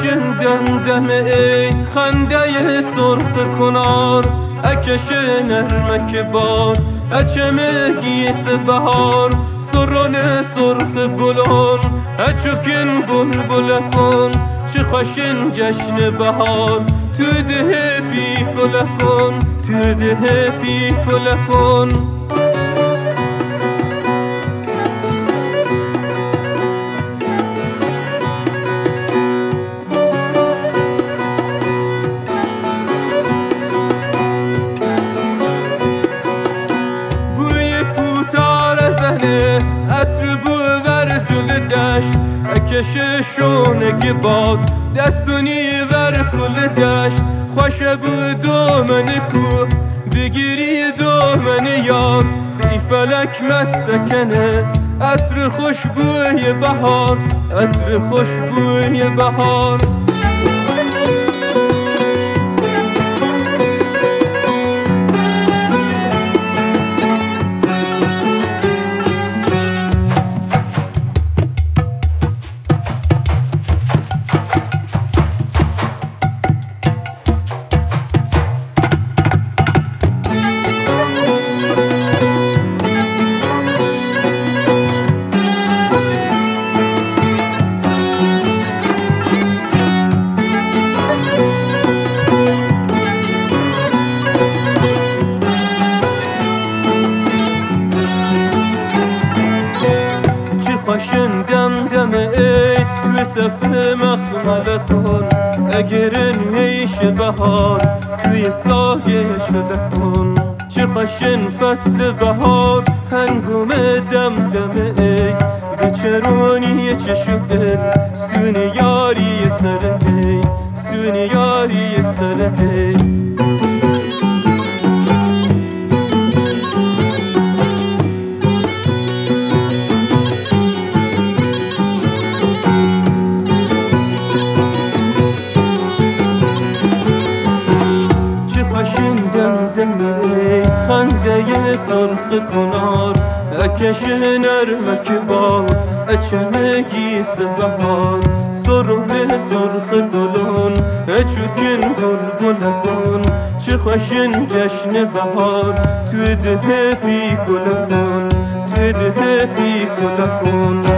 خشن دم عید خنده سرخ کنار اکش نرمک بار اچمگیس بهار سرون سرخ گلان اچوکن بلبل کن چه خشن جشن بهار تو ده بی کن تو ده بی کن عطر بو ور جل دشت اکش شونگی باد دستونی ور کل دشت خوش بو دومن کو بگیری دومن یار بی فلک مستکنه عطر خوشبوی بهار عطر خوشبوی بهار خشن دم عید توی صفحه مخملتون اگرن هیش بهار توی سایه شلکن چه خشن فصل بهار هنگوم دم عید به چرونی چه شده سون یاری سر عید سون یاری سر عید خنده سرخ کنار اکش نرمک باد اچمگیس بهار سرون سرخ گلون اچوکن بلبل کن چه خشن جشن بهار تو ده بی کن تو ده بی کن